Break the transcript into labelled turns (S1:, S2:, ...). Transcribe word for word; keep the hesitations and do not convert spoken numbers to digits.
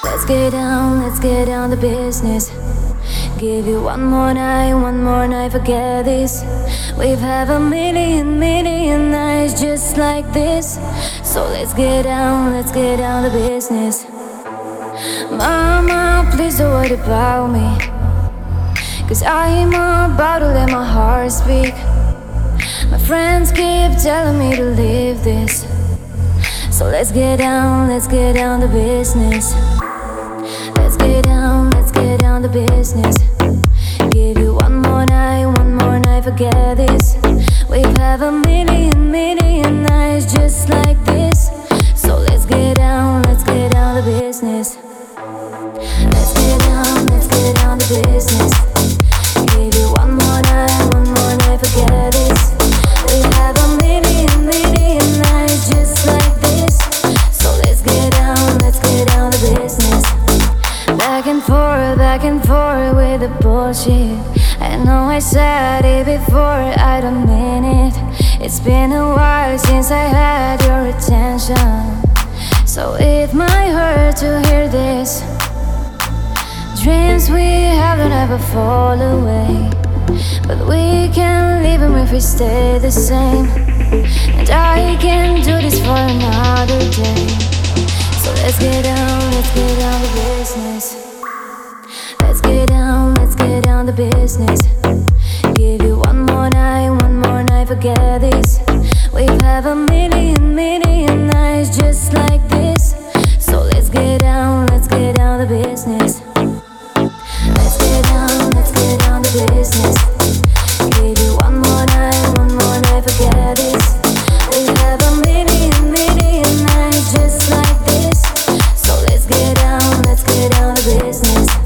S1: Let's get down, let's get down to business. Give you one more night, one more night, forget this. We've had a million, million nights just like this. So let's get down, let's get down to business. Mama, please don't worry about me, 'cause I'm about to let my heart speak. My friends keep telling me to leave this. So let's get down, let's get down to business. Let's get down, let's get down to business. Give you one more night, one more night, forget this. We've had a million, million nights just like this. So let's get down, let's get down to business. Let's get down, let's get down to business. Give you one more night, one more night, forget this. We have a million, million nights just like this. So let's get down, let's get down to business. Back and forth, back and forth with the bullshit. I know I said it before, I don't mean it. It's been a while since I had your attention, so it might hurt to hear this. Dreams we have don't ever fall away, but we can leave them if we stay the same. And I can do this for another day. So let's get down, let's get down to business. Let's get down, let's get down to business. Give you one more night, one more night, forget this. We've had a million, million nights just like this. So let's get down, let's get down to business. Let's get down, let's get down to business. Give you one more night, one more night, forget this. We have a million, million nights just like this. So let's get down, let's get down to business.